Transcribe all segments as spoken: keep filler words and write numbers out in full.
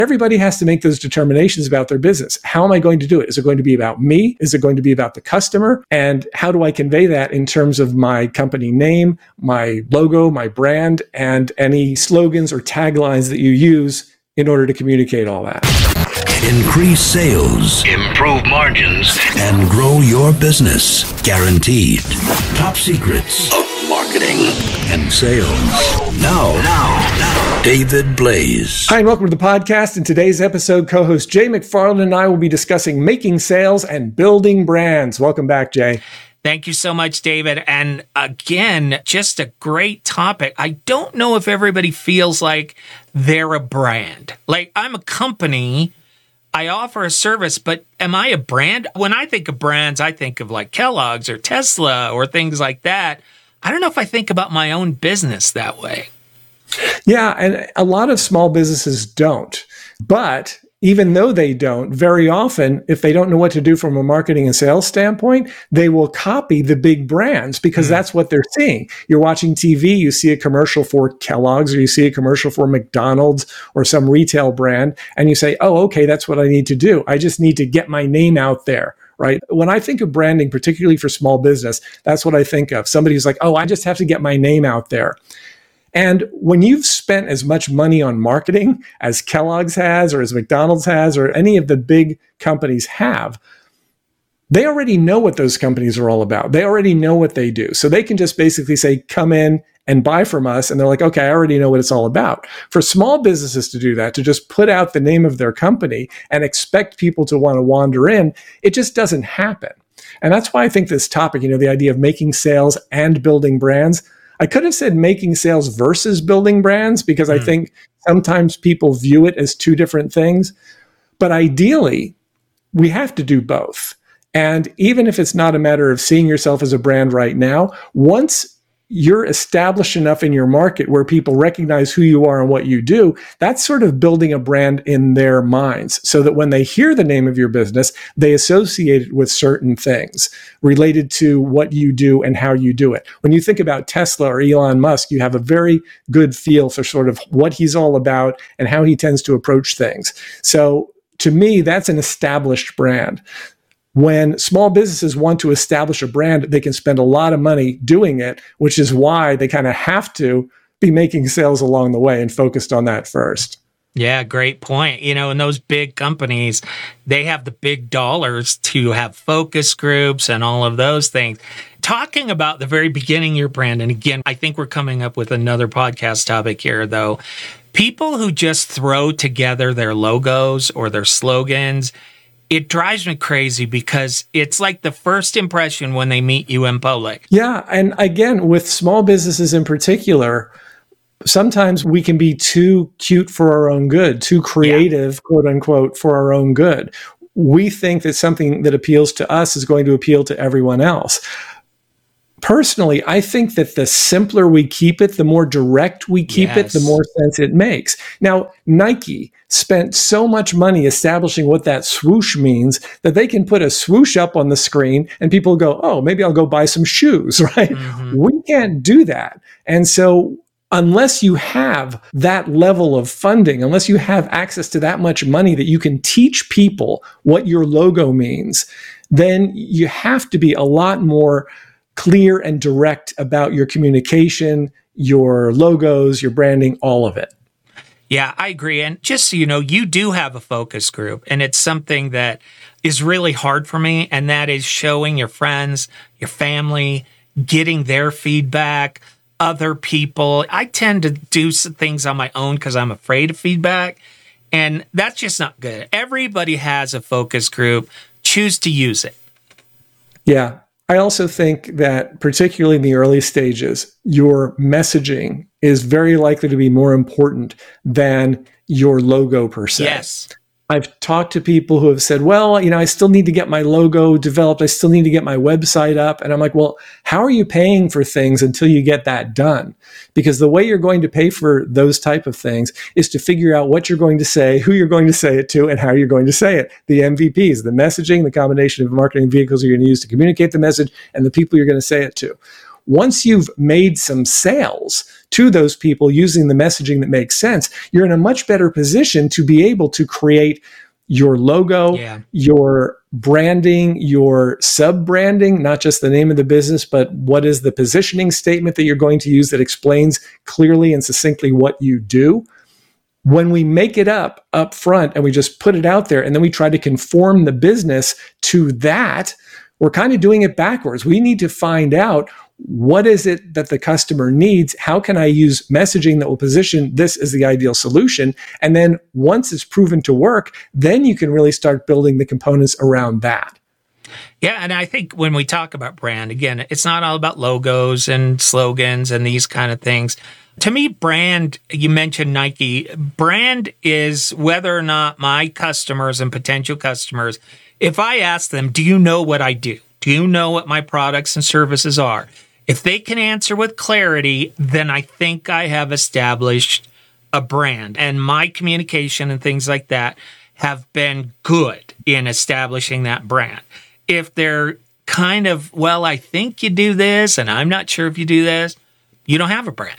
Everybody has to make those determinations about their business. How am I going to do it? Is it going to be about me? Is it going to be about the customer? And how do I convey that in terms of my company name, my logo, my brand, and any slogans or taglines that you use in order to communicate all that? Increase sales, improve margins, and grow your business. Guaranteed. Top secrets of marketing and sales. Now, now, now, David Blaise. Hi, and welcome to the podcast. In today's episode, co-host Jay McFarland and I will be discussing making sales and building brands. Welcome back, Jay. Thank you so much, David. And again, just a great topic. I don't know if everybody feels like they're a brand. Like, I'm a company, I offer a service, but am I a brand? When I think of brands, I think of like Kellogg's or Tesla or things like that. I don't know if I think about my own business that way. Yeah, and a lot of small businesses don't. But even though they don't, very often, if they don't know what to do from a marketing and sales standpoint, they will copy the big brands because mm. that's what they're seeing. You're watching T V, you see a commercial for Kellogg's, or you see a commercial for McDonald's or some retail brand, and you say, oh, okay, that's what I need to do. I just need to get my name out there. Right? When I think of branding, particularly for small business, that's what I think of. Somebody who's like, oh, I just have to get my name out there. And when you've spent as much money on marketing as Kellogg's has, or as McDonald's has, or any of the big companies have, they already know what those companies are all about. They already know what they do. So they can just basically say, come in and buy from us. And they're like, okay, I already know what it's all about. For small businesses to do that, to just put out the name of their company and expect people to want to wander in, it just doesn't happen. And that's why I think this topic, you know, the idea of making sales and building brands, I could have said making sales versus building brands, because mm. I think sometimes people view it as two different things. But ideally, we have to do both. And even if it's not a matter of seeing yourself as a brand right now, once you're established enough in your market where people recognize who you are and what you do, that's sort of building a brand in their minds so that when they hear the name of your business, they associate it with certain things related to what you do and how you do it. When you think about Tesla or Elon Musk, you have a very good feel for sort of what he's all about and how he tends to approach things. So to me, that's an established brand. When small businesses want to establish a brand, they can spend a lot of money doing it, which is why they kind of have to be making sales along the way and focused on that first. Yeah, great point. You know, and those big companies, they have the big dollars to have focus groups and all of those things. Talking about the very beginning of your brand, and again, I think we're coming up with another podcast topic here, though. People who just throw together their logos or their slogans, it drives me crazy because it's like the first impression when they meet you in public. Yeah. And again, with small businesses in particular, sometimes we can be too cute for our own good, too creative, yeah. quote unquote, for our own good. We think that something that appeals to us is going to appeal to everyone else. Personally, I think that the simpler we keep it, the more direct we keep yes. it, the more sense it makes. Now, Nike spent so much money establishing what that swoosh means that they can put a swoosh up on the screen and people go, oh, maybe I'll go buy some shoes, right? Mm-hmm. We can't do that. And so unless you have that level of funding, unless you have access to that much money that you can teach people what your logo means, then you have to be a lot more clear and direct about your communication, your logos, your branding, all of it. Yeah, I agree. And just so you know, you do have a focus group, and it's something that is really hard for me, and that is showing your friends, your family, getting their feedback, other people. I tend to do some things on my own because I'm afraid of feedback, and that's just not good. Everybody has a focus group. Choose to use it. Yeah. I also think that particularly in the early stages, your messaging is very likely to be more important than your logo per se. Yes. I've talked to people who have said, well, you know, I still need to get my logo developed. I still need to get my website up. And I'm like, well, how are you paying for things until you get that done? Because the way you're going to pay for those type of things is to figure out what you're going to say, who you're going to say it to, and how you're going to say it. The M V Ps, the messaging, the combination of marketing vehicles you're going to use to communicate the message, and the people you're going to say it to. once you've made some sales to those people using the messaging that makes sense, you're in a much better position to be able to create your logo, yeah. your branding, your sub-branding, not just the name of the business, but what is the positioning statement that you're going to use that explains clearly and succinctly what you do. When we make it up up front and we just put it out there and then we try to conform the business to that, we're kind of doing it backwards. We need to find out, what is it that the customer needs? How can I use messaging that will position this as the ideal solution? And then once it's proven to work, then you can really start building the components around that. Yeah, and I think when we talk about brand, again, it's not all about logos and slogans and these kind of things. To me, brand, you mentioned Nike, brand is whether or not my customers and potential customers, if I ask them, do you know what I do? Do you know what my products and services are? If they can answer with clarity, then I think I have established a brand. And my communication and things like that have been good in establishing that brand. If they're kind of, well, I think you do this, and I'm not sure if you do this, you don't have a brand.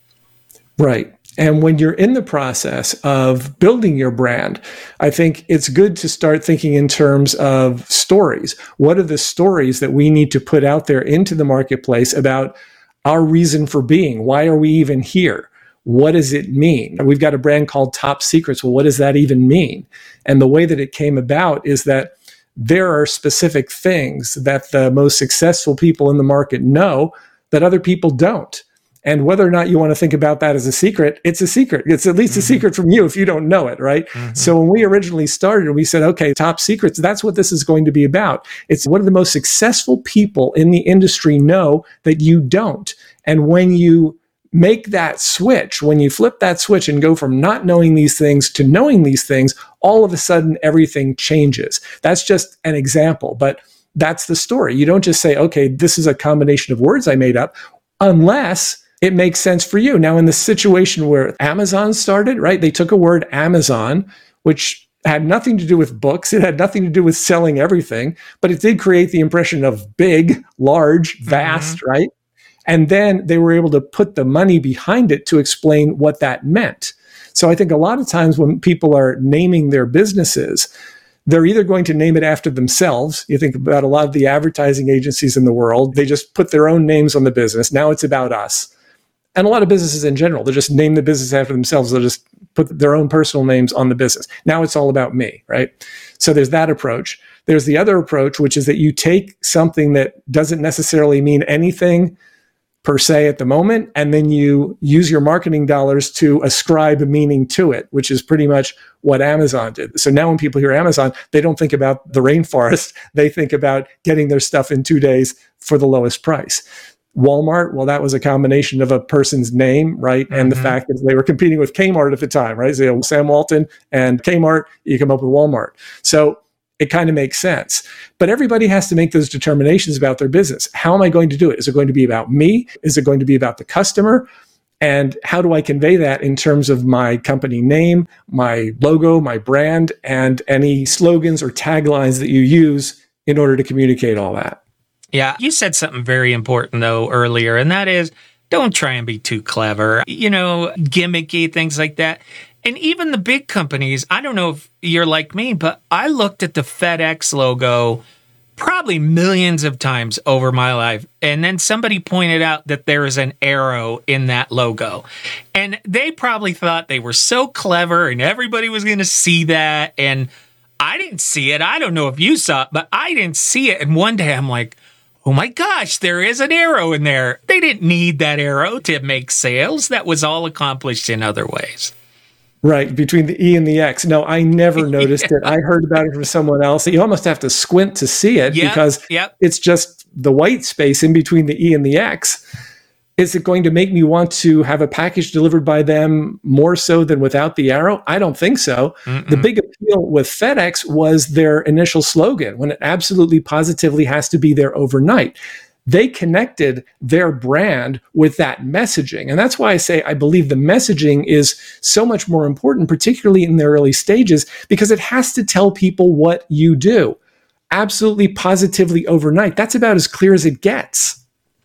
Right. And when you're in the process of building your brand, I think it's good to start thinking in terms of stories. What are the stories that we need to put out there into the marketplace about our reason for being? Why are we even here? What does it mean? We've got a brand called Top Secrets. Well, what does that even mean? And the way that it came about is that there are specific things that the most successful people in the market know that other people don't. And whether or not you want to think about that as a secret, it's a secret. It's at least mm-hmm. a secret from you if you don't know it, right? Mm-hmm. So when we originally started, we said, okay, Top Secrets, that's what this is going to be about. It's what do the most successful people in the industry know that you don't. And when you make that switch, when you flip that switch and go from not knowing these things to knowing these things, all of a sudden everything changes. That's just an example, but that's the story. You don't just say, okay, this is a combination of words I made up, unless it makes sense for you. Now, in the situation where Amazon started, right, they took a word Amazon, which had nothing to do with books. It had nothing to do with selling everything, but it did create the impression of big, large, vast, mm-hmm. right? And then they were able to put the money behind it to explain what that meant. So I think a lot of times when people are naming their businesses, they're either going to name it after themselves. You think about a lot of the advertising agencies in the world, they just put their own names on the business. Now it's about us. And a lot of businesses in general, they just name the business after themselves. They'll just put their own personal names on the business. Now it's all about me, right? So there's that approach. There's the other approach, which is that you take something that doesn't necessarily mean anything per se at the moment, and then you use your marketing dollars to ascribe a meaning to it, which is pretty much what Amazon did. So now when people hear Amazon, they don't think about the rainforest. They think about getting their stuff in two days for the lowest price. Walmart, well, that was a combination of a person's name, right? Mm-hmm. And the fact that they were competing with Kmart at the time, right? So Sam Walton and Kmart, you come up with Walmart. So it kind of makes sense. But everybody has to make those determinations about their business. How am I going to do it? Is it going to be about me? Is it going to be about the customer? And how do I convey that in terms of my company name, my logo, my brand, and any slogans or taglines that you use in order to communicate all that? Yeah, you said something very important, though, earlier, and that is don't try and be too clever, you know, gimmicky, things like that. And even the big companies, I don't know if you're like me, but I looked at the FedEx logo probably millions of times over my life. And then somebody pointed out that there is an arrow in that logo. And they probably thought they were so clever and everybody was going to see that. And I didn't see it. I don't know if you saw it, but I didn't see it. And one day I'm like, oh my gosh, there is an arrow in there. They didn't need that arrow to make sales. That was all accomplished in other ways. Right, between the E and the X. No, I never noticed yeah. it. I heard about it from someone else. You almost have to squint to see it yep, because yep. it's just the white space in between the E and the X. Is it going to make me want to have a package delivered by them more so than without the arrow? I don't think so. Mm-mm. The big appeal with FedEx was their initial slogan, when it absolutely positively has to be there overnight. They connected their brand with that messaging. And that's why I say I believe the messaging is so much more important, particularly in the early stages, because it has to tell people what you do. Absolutely positively overnight. That's about as clear as it gets.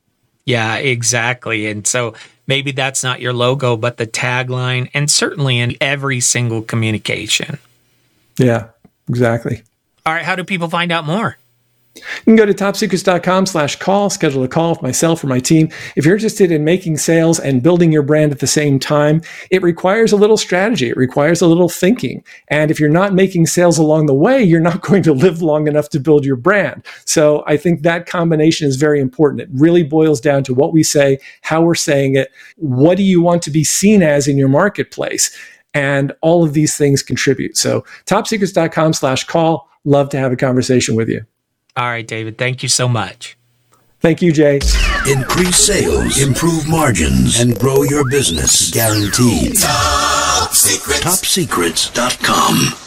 Yeah, exactly. And so maybe that's not your logo, but the tagline, and certainly in every single communication. Yeah, exactly. All right. How do people find out more? You can go to topsecrets.com slash call, schedule a call with myself or my team. If you're interested in making sales and building your brand at the same time, it requires a little strategy. It requires a little thinking. And if you're not making sales along the way, you're not going to live long enough to build your brand. So I think that combination is very important. It really boils down to what we say, how we're saying it, what do you want to be seen as in your marketplace? And all of these things contribute. So topsecrets.com slash call. Love to have a conversation with you. All right, David, thank you so much. Thank you, Jay. Increase sales, improve margins, and grow your business. Guaranteed. Top Secrets. top secrets dot com